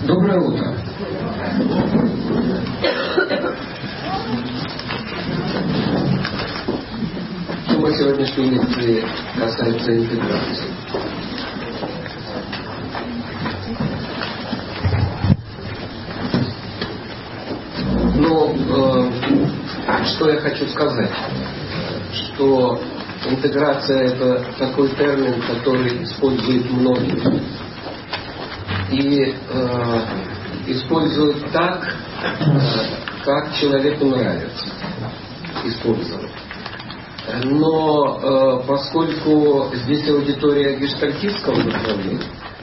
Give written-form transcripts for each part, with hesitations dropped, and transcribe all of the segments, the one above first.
Доброе утро. Тема сегодняшней лекции касается интеграции. Но что я хочу сказать, что интеграция — это такой термин, который используют многие. И используют так, как человеку нравится использовать. Но поскольку здесь аудитория гештальтистского направления,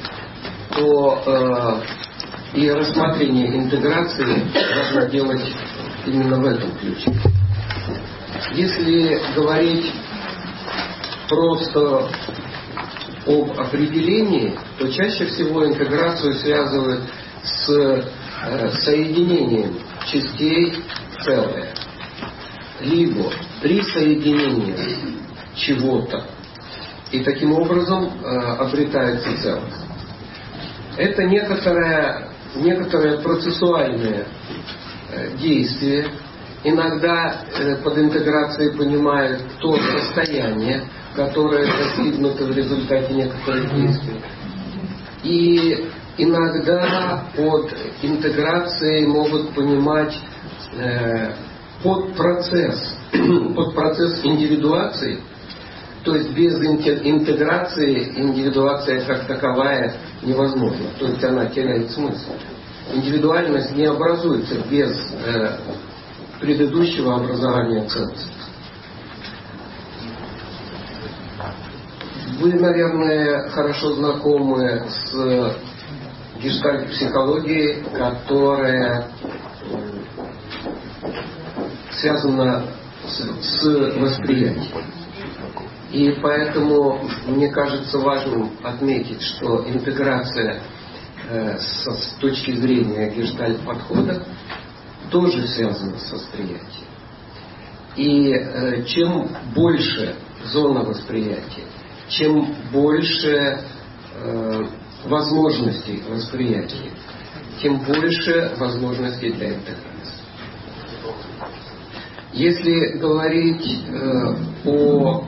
то и рассмотрение интеграции нужно делать именно в этом ключе. Если говорить просто об определении, то чаще всего интеграцию связывают с соединением частей в целое, либо присоединением чего-то, и таким образом обретается целостность. Это некоторое процессуальное действие. Иногда под интеграцией понимают то состояние, которое достигнуто в результате некоторых действий. И иногда под интеграцией могут понимать под процесс индивидуации, то есть без интеграции индивидуация как таковая невозможна, то есть она теряет смысл. Индивидуальность не образуется без предыдущего образования целостности. Вы, наверное, хорошо знакомы с гештальт-психологией, которая связана с восприятием. И поэтому мне кажется важным отметить, что интеграция с точки зрения гештальт-подхода тоже связана с восприятием. И чем больше зона восприятия, чем больше возможностей восприятия, тем больше возможностей для интеграции. Если говорить о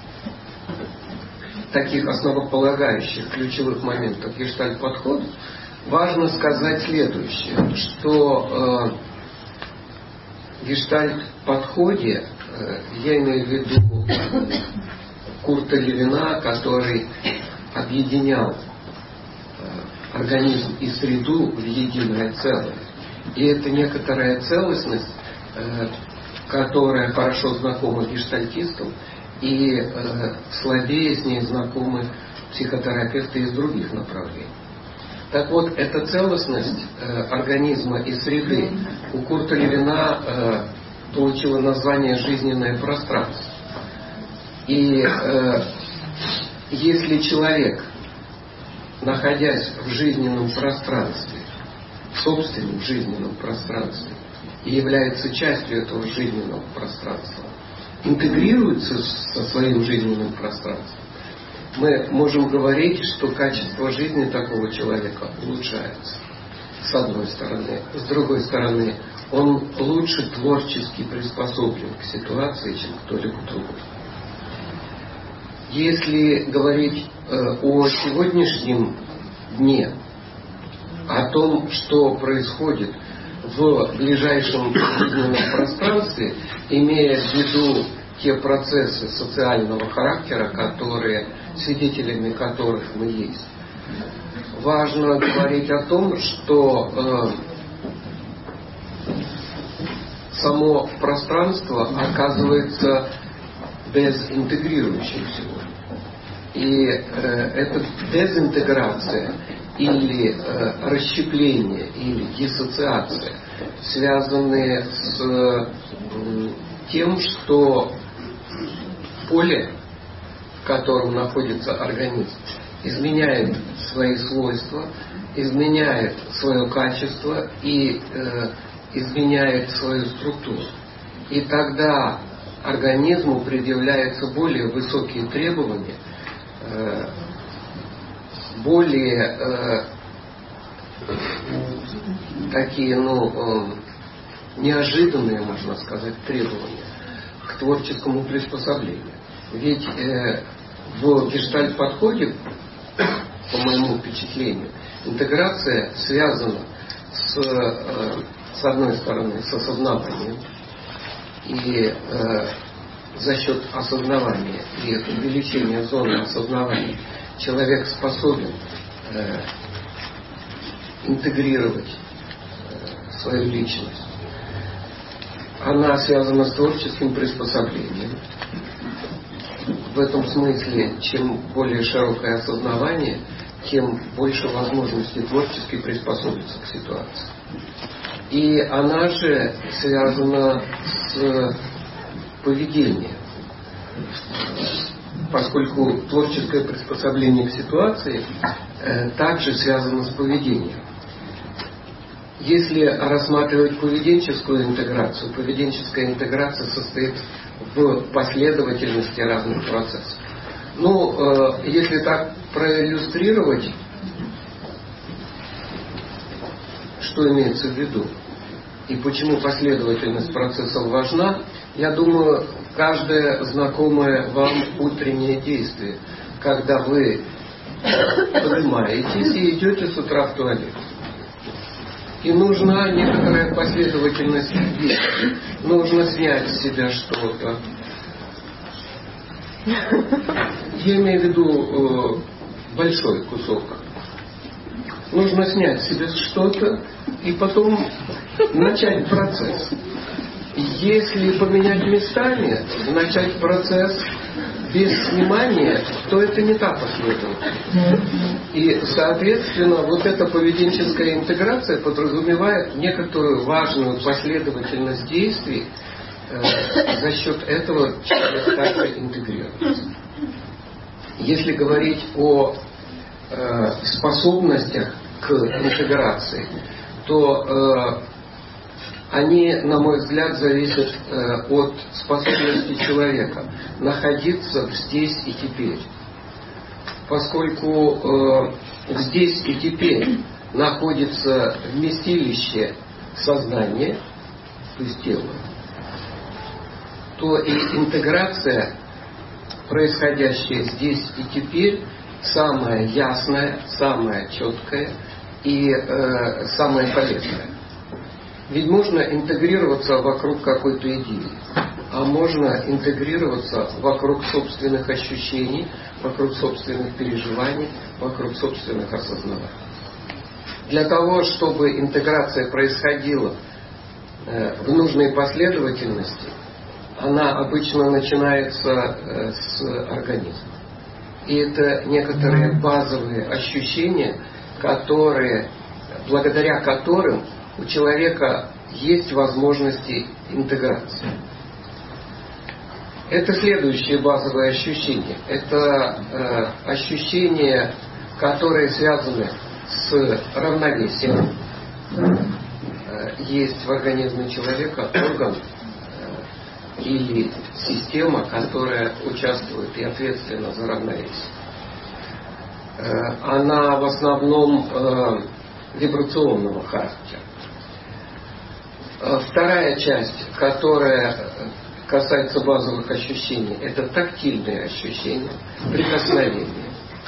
таких основополагающих ключевых моментах гештальт-подхода, важно сказать следующее, что в гештальт-подходе, я имею в виду Курта Левина, который объединял организм и среду в единое целое. И это некоторая целостность, которая хорошо знакома гештальтистам, и слабее с ней знакомы психотерапевты из других направлений. Так вот, эта целостность организма и среды у Курта Левина получила название «жизненное пространство». И если человек, находясь в жизненном пространстве, в собственном жизненном пространстве, и является частью этого жизненного пространства, интегрируется со своим жизненным пространством, мы можем говорить, что качество жизни такого человека улучшается. С одной стороны. С другой стороны, он лучше творчески приспособлен к ситуации, чем кто-либо другой. Если говорить о сегодняшнем дне, о том, что происходит в ближайшем жизненном пространстве, имея в виду те процессы социального характера, свидетелями которых мы есть, важно говорить о том, что само пространство оказывается дезинтегрирующим сегодня. И эта дезинтеграция или расщепление, или диссоциация связаны с тем, что поле, в котором находится организм, изменяет свои свойства, изменяет свое качество и изменяет свою структуру. И тогда организму предъявляются более высокие требования, более такие, неожиданные, можно сказать, требования к творческому приспособлению. Ведь в гештальт-подходе, по моему впечатлению, интеграция связана с одной стороны, с осознаванием. И за счет осознавания и увеличения зоны осознавания человек способен интегрировать свою личность. Она связана с творческим приспособлением. В этом смысле, чем более широкое осознавание, тем больше возможностей творчески приспособиться к ситуации. И она же связана с поведением, поскольку творческое приспособление к ситуации также связано с поведением. Если рассматривать поведенческая интеграция состоит в последовательности разных процессов. Если так проиллюстрировать, что имеется в виду и почему последовательность процессов важна, я думаю, каждое знакомое вам утреннее действие, когда вы поднимаетесь и идете с утра в туалет. И нужна некоторая последовательность действий. Нужно снять с себя что-то. Я имею в виду большой кусок. Нужно снять с себя что-то и потом начать процесс. Если поменять местами, начать процесс без снимания, то это не та последовательность. И, соответственно, вот эта поведенческая интеграция подразумевает некоторую важную последовательность действий. За счет этого человек также интегрируется. Если говорить о способностях к интеграции, то они, на мой взгляд, зависят от способности человека находиться здесь и теперь. Поскольку здесь и теперь находится вместилище сознания, то есть тела, то и интеграция, происходящая здесь и теперь, самая ясная, самая четкая и самая полезная. Ведь можно интегрироваться вокруг какой-то идеи, а можно интегрироваться вокруг собственных ощущений, вокруг собственных переживаний, вокруг собственных осознаваний. Для того, чтобы интеграция происходила в нужной последовательности, она обычно начинается с организма. И это некоторые базовые ощущения, благодаря которым у человека есть возможности интеграции. Это следующее базовое ощущение. Это ощущения, которые связаны с равновесием. Есть в организме человека орган или система, которая участвует и ответственна за равновесие. Она в основном вибрационного характера. Вторая часть, которая касается базовых ощущений, это тактильные ощущения, прикосновения.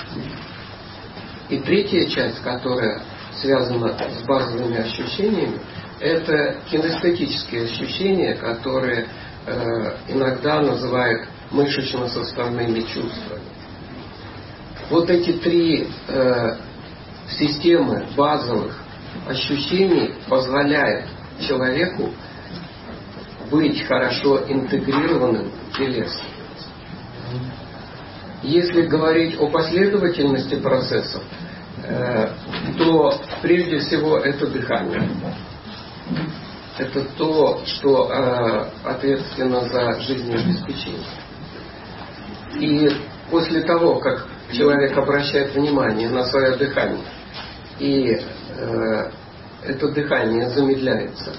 И третья часть, которая связана с базовыми ощущениями, это кинестетические ощущения, которые иногда называют мышечно-составными чувствами. Вот эти три системы базовых ощущений позволяют человеку быть хорошо интегрированным телесно. Если говорить о последовательности процессов, то прежде всего это дыхание. Это то, что ответственно за жизнеобеспечение. И после того, как человек обращает внимание на свое дыхание, и это дыхание замедляется,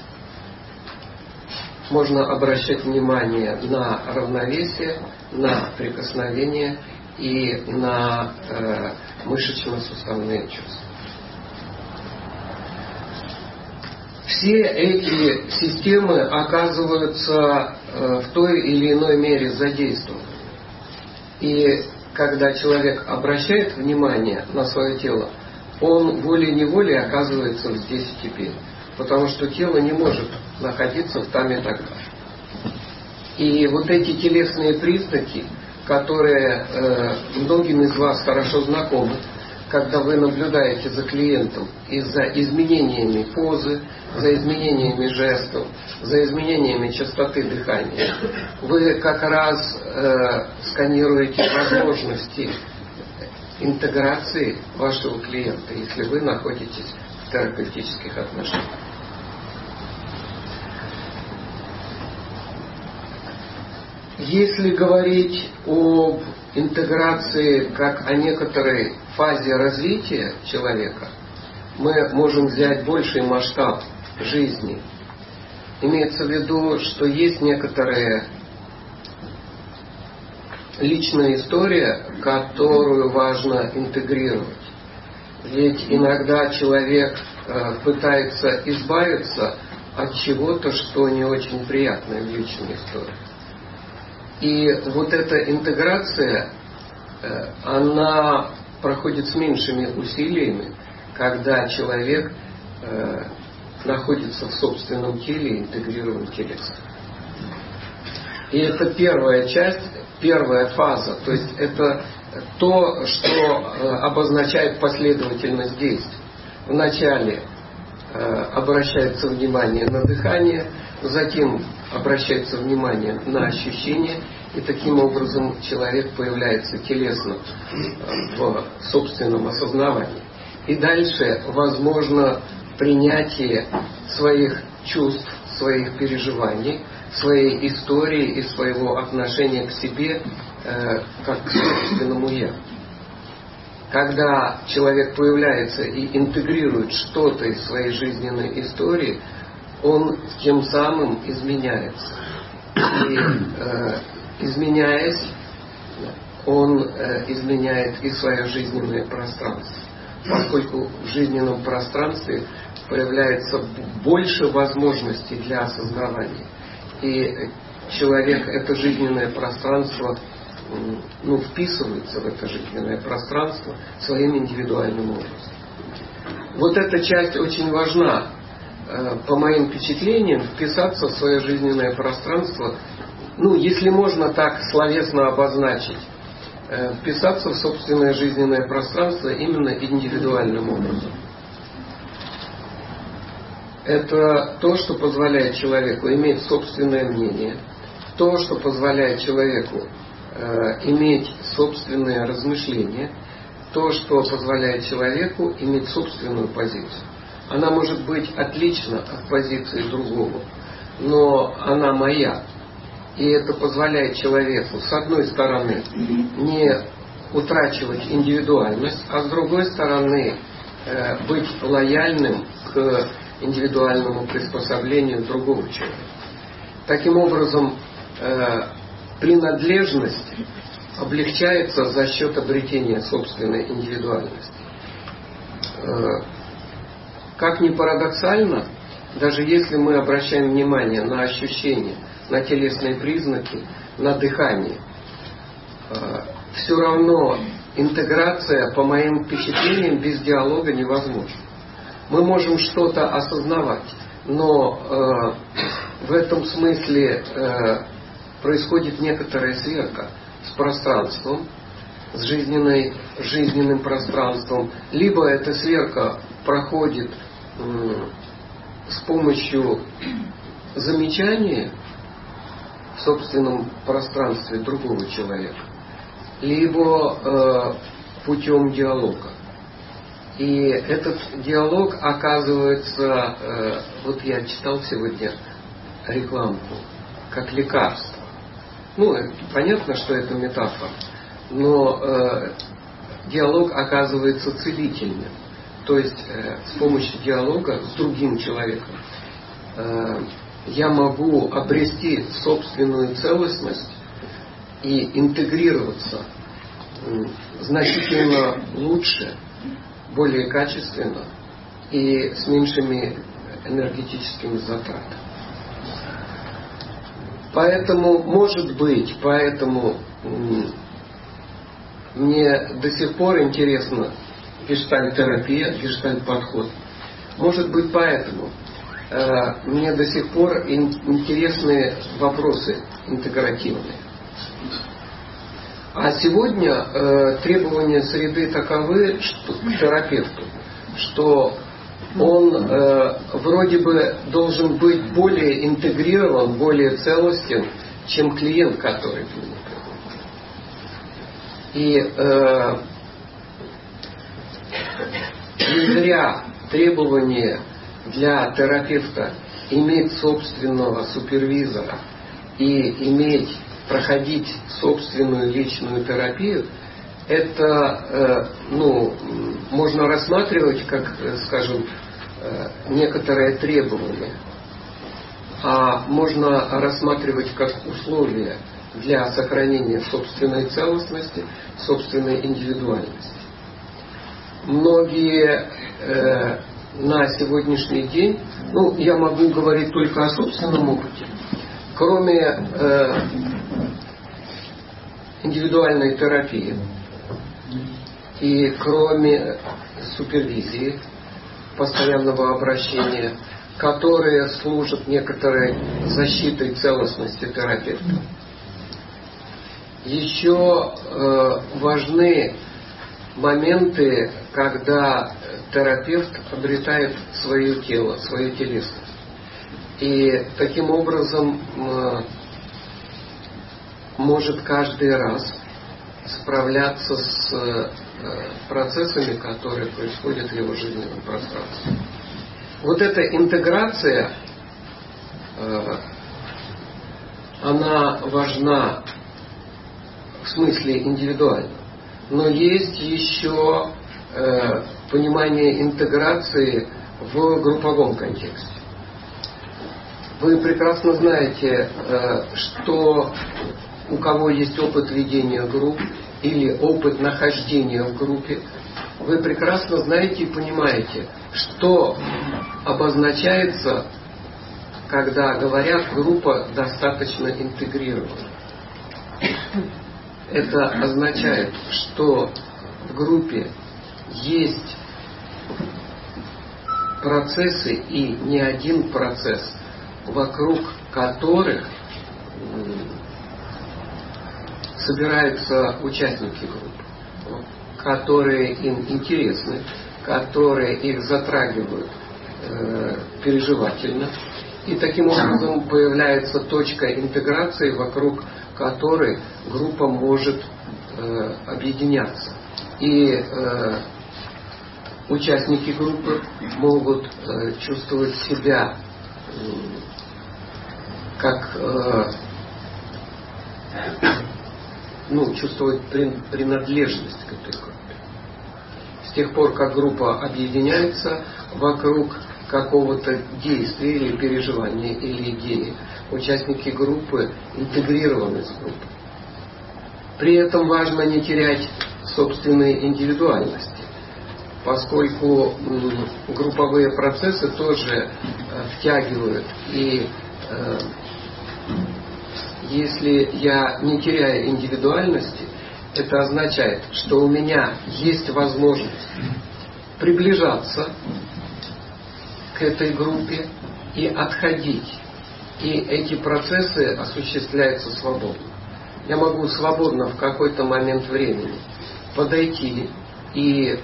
можно обращать внимание на равновесие, на прикосновение и на мышечно-суставные чувства. все эти системы оказываются в той или иной мере задействованы. И когда человек обращает внимание на свое тело, он волей-неволей оказывается здесь и теперь. Потому что тело не может находиться там и тогда. И вот эти телесные признаки, которые многим из вас хорошо знакомы, когда вы наблюдаете за клиентом и за изменениями позы, за изменениями жестов, за изменениями частоты дыхания, вы как раз сканируете возможности интеграции вашего клиента, если вы находитесь в терапевтических отношениях. Если говорить об интеграции как о некоторой фазе развития человека, мы можем взять больший масштаб жизни. Имеется в виду, что есть некоторая личная история, которую важно интегрировать. Ведь иногда человек пытается избавиться от чего-то, что не очень приятное в личной истории. И вот эта интеграция, она проходит с меньшими усилиями, когда человек находится в собственном теле и интегрирован телесно. И это первая часть, первая фаза, то есть это то, что обозначает последовательность действий. Вначале обращается внимание на дыхание, затем обращается внимание на ощущения, и таким образом человек появляется телесно в собственном осознавании. И дальше возможно принятие своих чувств, своих переживаний, своей истории и своего отношения к себе как к собственному «я». Когда человек появляется и интегрирует что-то из своей жизненной истории, он тем самым изменяется. И изменяясь, он изменяет и свое жизненное пространство. Поскольку в жизненном пространстве появляется больше возможностей для осознавания. И человек это жизненное пространство вписывается в это жизненное пространство своим индивидуальным образом. Вот эта часть очень важна. По моим впечатлениям, вписаться в свое жизненное пространство, если можно так словесно обозначить, вписаться в собственное жизненное пространство именно индивидуальным образом. Это то, что позволяет человеку иметь собственное мнение, то, что позволяет человеку иметь собственные размышления, то, что позволяет человеку иметь собственную позицию. Она может быть отлична от позиции другого, но она моя. И это позволяет человеку, с одной стороны, не утрачивать индивидуальность, а с другой стороны, быть лояльным к индивидуальному приспособлению другого человека. Таким образом, принадлежность облегчается за счет обретения собственной индивидуальности. Как ни парадоксально, даже если мы обращаем внимание на ощущения, на телесные признаки, на дыхание, все равно интеграция, по моим впечатлениям, без диалога невозможна. Мы можем что-то осознавать, но в этом смысле происходит некоторая сверка с пространством, с жизненным пространством. Либо эта сверка проходит с помощью замечания в собственном пространстве другого человека, либо путем диалога. И этот диалог оказывается, я читал сегодня рекламку, как лекарство. Понятно, что это метафора, но диалог оказывается целительным. То есть с помощью диалога с другим человеком я могу обрести собственную целостность и интегрироваться значительно лучше, более качественно и с меньшими энергетическими затратами. Поэтому, может быть, мне до сих пор интересна гештальт-терапия, гештальт-подход. Может быть, поэтому мне до сих пор интересны вопросы интегративные. А сегодня требования среды таковы, что, к терапевту, что он вроде бы должен быть более интегрирован, более целостен, чем клиент, который к нему приходит. И не зря требование для терапевта иметь собственного супервизора и проходить собственную личную терапию, это можно рассматривать как, скажем, некоторое требование, а можно рассматривать как условие для сохранения собственной целостности, собственной индивидуальности. Многие на сегодняшний день, я могу говорить только о собственном опыте, кроме индивидуальной терапии и кроме супервизии, постоянного обращения, которые служат некоторой защитой целостности терапевта. Еще важны моменты, когда терапевт обретает свое тело, свою телесность. И таким образом может каждый раз справляться с процессами, которые происходят в его жизненном пространстве. Вот эта интеграция, она важна в смысле индивидуально. Но есть еще понимание интеграции в групповом контексте. Вы прекрасно знаете, что у кого есть опыт ведения групп или опыт нахождения в группе, вы прекрасно знаете и понимаете, что обозначается, когда говорят, группа достаточно интегрирована. Это означает, что в группе есть процессы и не один процесс, вокруг которых собираются участники группы, которые им интересны, которые их затрагивают переживательно. И таким образом появляется точка интеграции, вокруг которой группа может объединяться. И участники группы могут чувствовать себя как чувствовать принадлежность к этой группе. С тех пор, как группа объединяется вокруг какого-то действия или переживания или идеи, участники группы интегрированы с группой. При этом важно не терять собственной индивидуальности, поскольку групповые процессы тоже втягивают. И если я не теряю индивидуальности, это означает, что у меня есть возможность приближаться к этой группе и отходить. И эти процессы осуществляются свободно. Я могу свободно в какой-то момент времени подойти и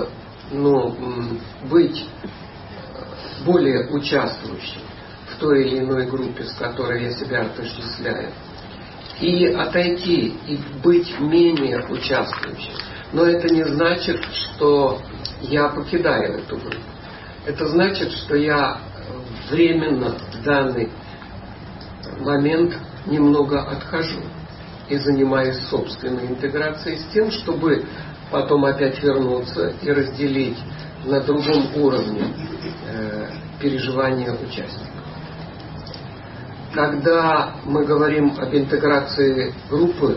быть более участвующим в той или иной группе, с которой я себя отождествляю, и отойти, и быть менее участвующим. Но это не значит, что я покидаю эту группу. Это значит, что я временно в данный момент немного отхожу и занимаюсь собственной интеграцией с тем, чтобы потом опять вернуться и разделить на другом уровне переживания участников. Когда мы говорим об интеграции группы,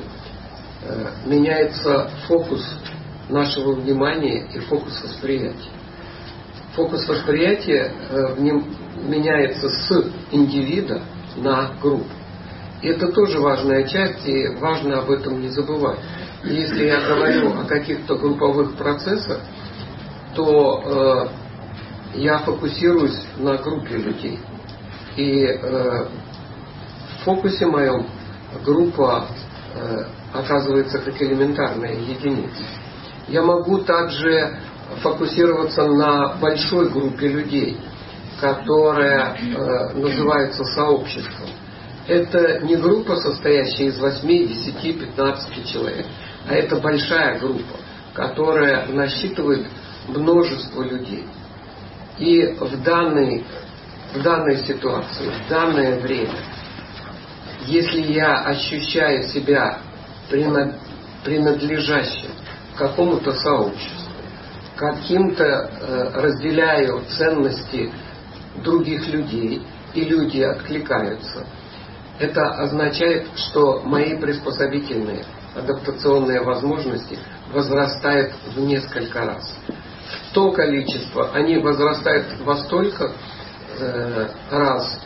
меняется фокус нашего внимания и фокус восприятия. фокус восприятия меняется с индивида на группу. И это тоже важная часть, и важно об этом не забывать. Если я говорю о каких-то групповых процессах, то я фокусируюсь на группе людей. И в фокусе моем группа оказывается как элементарная единица. Я могу также фокусироваться на большой группе людей, которая называется сообществом. Это не группа, состоящая из 8, 10, 15 человек, а это большая группа, которая насчитывает множество людей. И в данной ситуации, в данное время, если я ощущаю себя принадлежащим какому-то сообществу, каким-то разделяю ценности других людей, и люди откликаются, это означает, что мои приспособительные, адаптационные возможности возрастают в несколько раз. То количество, они возрастают во столько раз,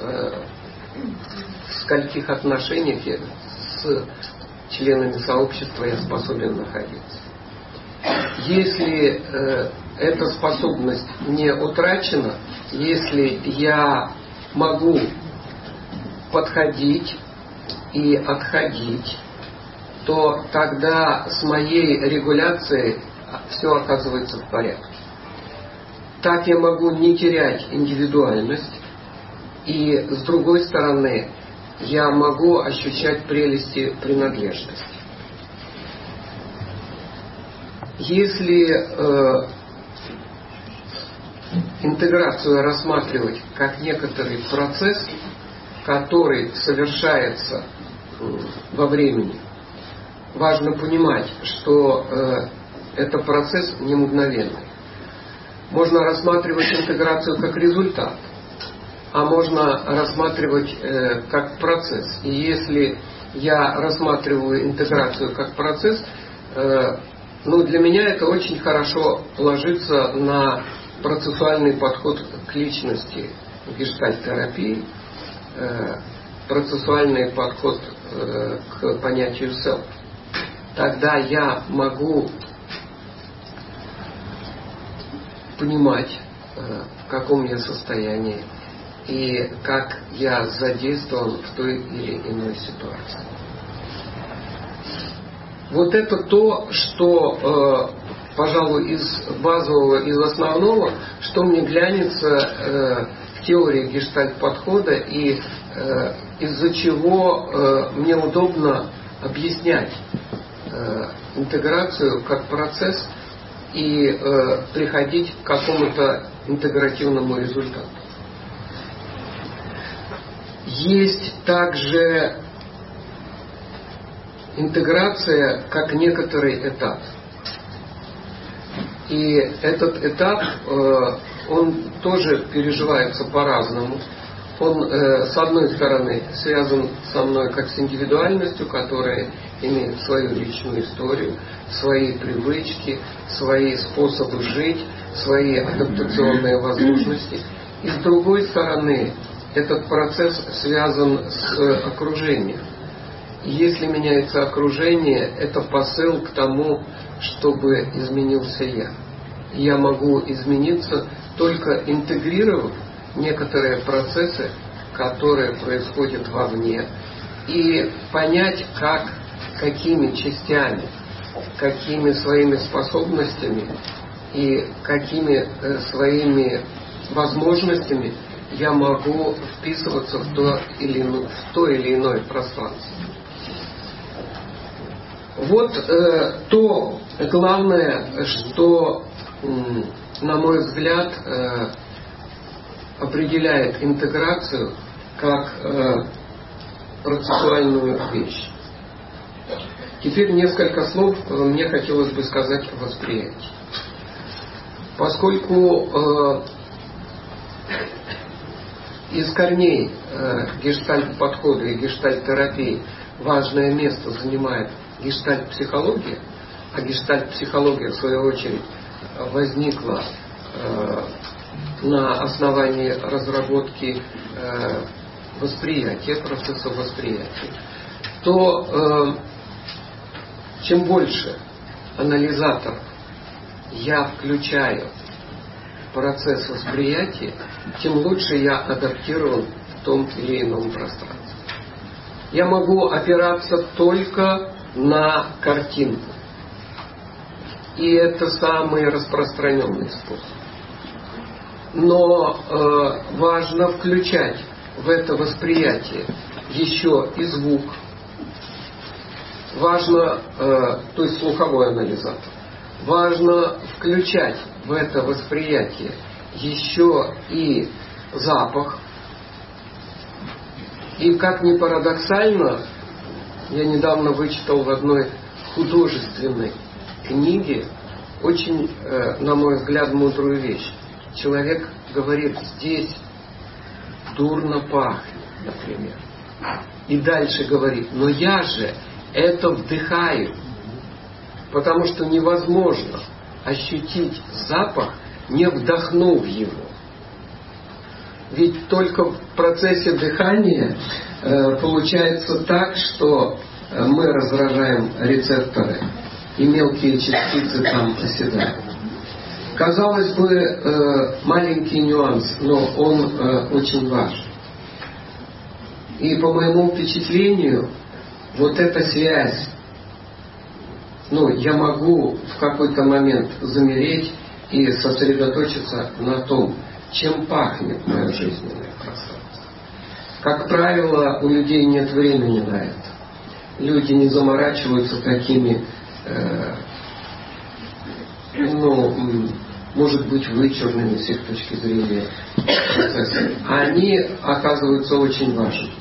в скольких отношениях с членами сообщества я способен находиться. Если эта способность не утрачена, если я могу подходить и отходить, то тогда с моей регуляцией все оказывается в порядке. Так я могу не терять индивидуальность, и с другой стороны я могу ощущать прелести принадлежности. Если интеграцию рассматривать как некоторый процесс, который совершается во времени, важно понимать, что это процесс не мгновенный. Можно рассматривать интеграцию как результат, а можно рассматривать как процесс. И если я рассматриваю интеграцию как процесс, для меня это очень хорошо ложится на процессуальный подход к личности в гештальт-терапии, процессуальный подход к понятию self. Тогда я могу понимать, в каком я состоянии и как я задействован в той или иной ситуации. Вот это то, что, пожалуй, из базового, из основного, что мне глянется в теории гештальт-подхода и из-за чего мне удобно объяснять интеграцию как процесс и приходить к какому-то интегративному результату. Есть также интеграция как некоторый этап. И этот этап, он тоже переживается по-разному. Он, с одной стороны, связан со мной как с индивидуальностью, которая имеет свою личную историю, свои привычки, свои способы жить, свои адаптационные возможности. И с другой стороны, этот процесс связан с окружением. Если меняется окружение, это посыл к тому, чтобы изменился я. Я могу измениться, только интегрировав некоторые процессы, которые происходят вовне, и понять, какими частями, какими своими способностями и какими своими возможностями я могу вписываться в то или иное пространство. Вот то главное, что, на мой взгляд, определяет интеграцию как процессуальную вещь. Теперь несколько слов мне хотелось бы сказать о восприятии. Поскольку из корней гештальт-подхода и гештальт-терапии важное место занимает гештальт-психология, а гештальт-психология, в свою очередь, возникла на основании разработки восприятия, процесса восприятия, то чем больше анализатор я включаю в процесс восприятия, тем лучше я адаптирован в том или ином пространстве. Я могу опираться только на картинку. И это самый распространенный способ. Но важно включать в это восприятие еще и звук. Важно, то есть слуховой анализатор. Важно включать в это восприятие еще и запах. И как ни парадоксально, я недавно вычитал в одной художественной книге очень, на мой взгляд, мудрую вещь. Человек говорит: здесь дурно пахнет, например. И дальше говорит: но я же это вдыхаю. Потому что невозможно ощутить запах, не вдохнув его. Ведь только в процессе дыхания получается так, что мы раздражаем рецепторы, и мелкие частицы там оседают. Казалось бы, маленький нюанс, но он очень важен. И по моему впечатлению, вот эта связь, я могу в какой-то момент замереть и сосредоточиться на том, чем пахнет мое жизненное пространство. Как правило, у людей нет времени на это. Люди не заморачиваются такими, может быть, вычурными с их точки зрения процессами. Они оказываются очень важными.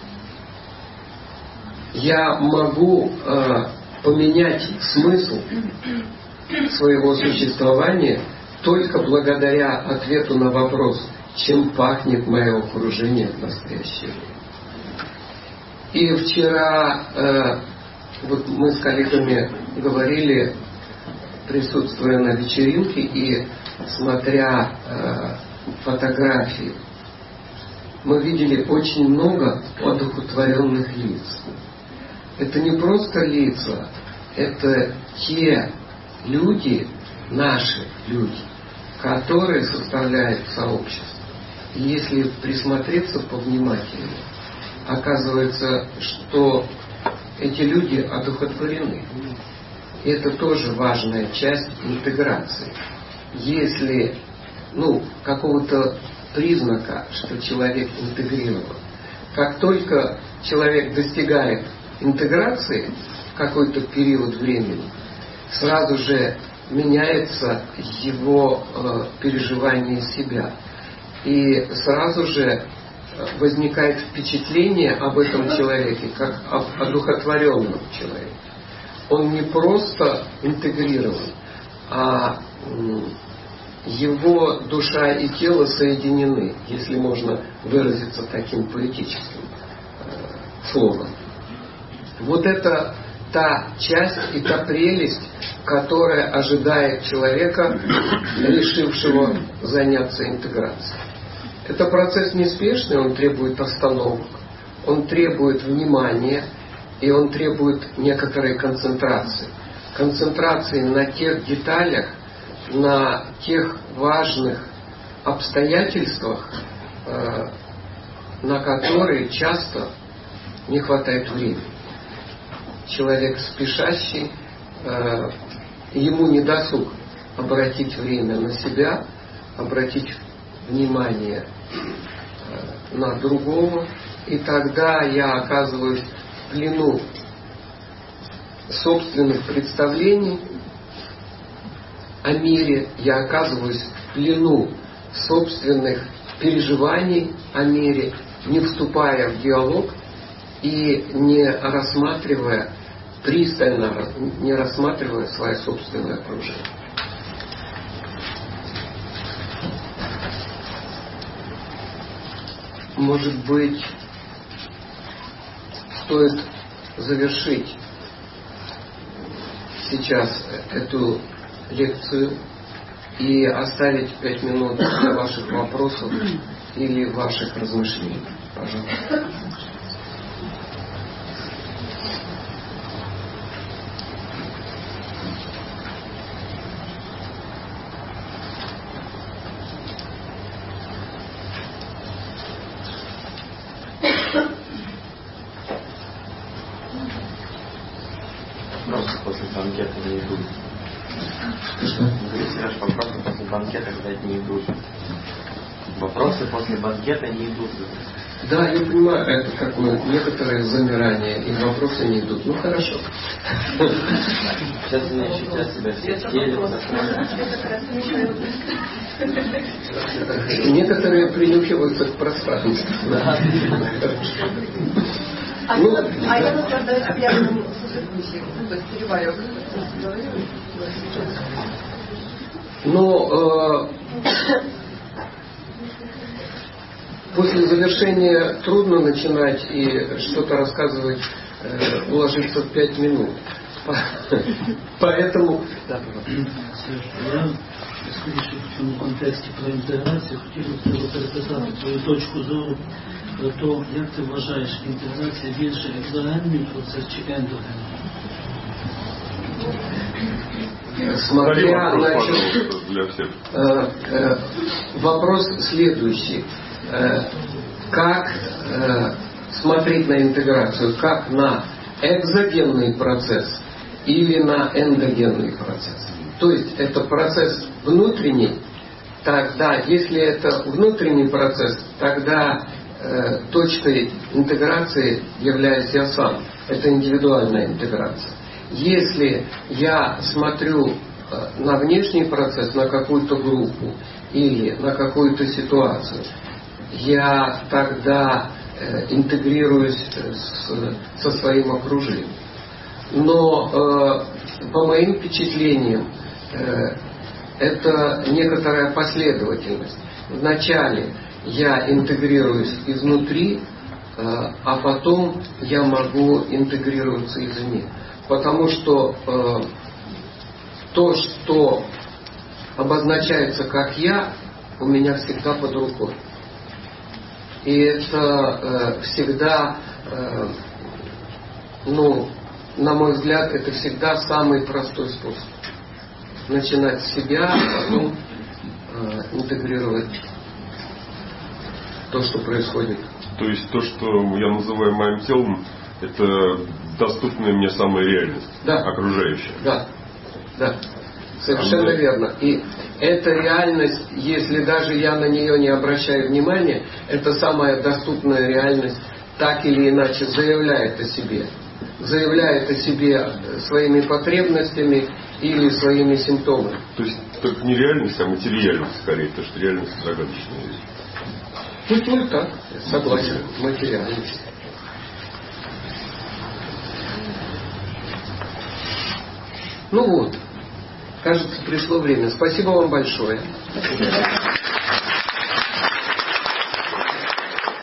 Я могу поменять смысл своего существования только благодаря ответу на вопрос, чем пахнет мое окружение в настоящее время. И вчера мы с коллегами говорили, присутствуя на вечеринке и смотря фотографии, мы видели очень много одухотворенных лиц. Это не просто лица, это те люди, наши люди, которые составляют сообщество. И если присмотреться повнимательнее, оказывается, что эти люди одухотворены. И это тоже важная часть интеграции. Если какого-то признака, что человек интегрирован, как только человек достигает интеграции в какой-то период времени, сразу же меняется его переживание себя. И сразу же возникает впечатление об этом человеке, как об одухотворенном человеке. Он не просто интегрирован, а его душа и тело соединены, если можно выразиться таким поэтическим словом. Вот это та часть и та прелесть, которая ожидает человека, решившего заняться интеграцией. Это процесс неспешный, он требует остановок, он требует внимания, и он требует некоторой концентрации. Концентрации на тех деталях, на тех важных обстоятельствах, на которые часто не хватает времени. Человек спешащий, ему не досуг обратить время на себя, обратить внимание на другого, и тогда я оказываюсь в плену собственных представлений о мире, я оказываюсь в плену собственных переживаний о мире, не вступая в диалог и не рассматривая, пристально не рассматривая свое собственное окружение. Может быть, стоит завершить сейчас эту лекцию и оставить 5 минут для ваших вопросов или ваших размышлений. Пожалуйста. Вопросы после банкета не идут. Сереж, вопросы после банкета, кстати, не идут. Вопросы после банкета не идут. Да, я понимаю, это такое некоторое замирание, и вопросы не идут. Ну хорошо. Сейчас они ощутят себя все делятся. Некоторые принюхиваются к пространству. А я наслаждаюсь пьяным сосредоточием, то есть перевариваю. Но после завершения трудно начинать и что-то рассказывать, уложиться в 5 минут. Поэтому... Я, скоріше в цьому контексті про інтеграцію, хотів би тебе перепитати твою точку зору про те, як ти вважаєш, інтеграція більше екзогенний процес чи ендогенний? Смотря, значит, вопрос следующий. Как смотреть на интеграцию? Как на экзогенный процесс или на эндогенный процесс? То есть это процесс внутренний, тогда, если это внутренний процесс, тогда точкой интеграции являюсь я сам. Это индивидуальная интеграция. Если я смотрю на внешний процесс, на какую-то группу или на какую-то ситуацию, я тогда интегрируюсь со своим окружением. Но по моим впечатлениям это некоторая последовательность. Вначале я интегрируюсь изнутри, а потом я могу интегрироваться извне. Потому что то, что обозначается как я, у меня всегда под рукой. И это всегда, на мой взгляд, это всегда самый простой способ. Начинать с себя, а потом интегрировать то, что происходит. То есть то, что я называю моим телом, это доступная мне самая реальность, да, окружающая. Да, да, совершенно верно. И эта реальность, если даже я на нее не обращаю внимания, это самая доступная реальность, так или иначе заявляет о себе. Заявляет о себе своими потребностями или своими симптомами. То есть только не реальность, а материальность скорее, потому что реальность загадочная вещь. Ну так, согласен, материальность. Ну вот, кажется, пришло время. Спасибо вам большое.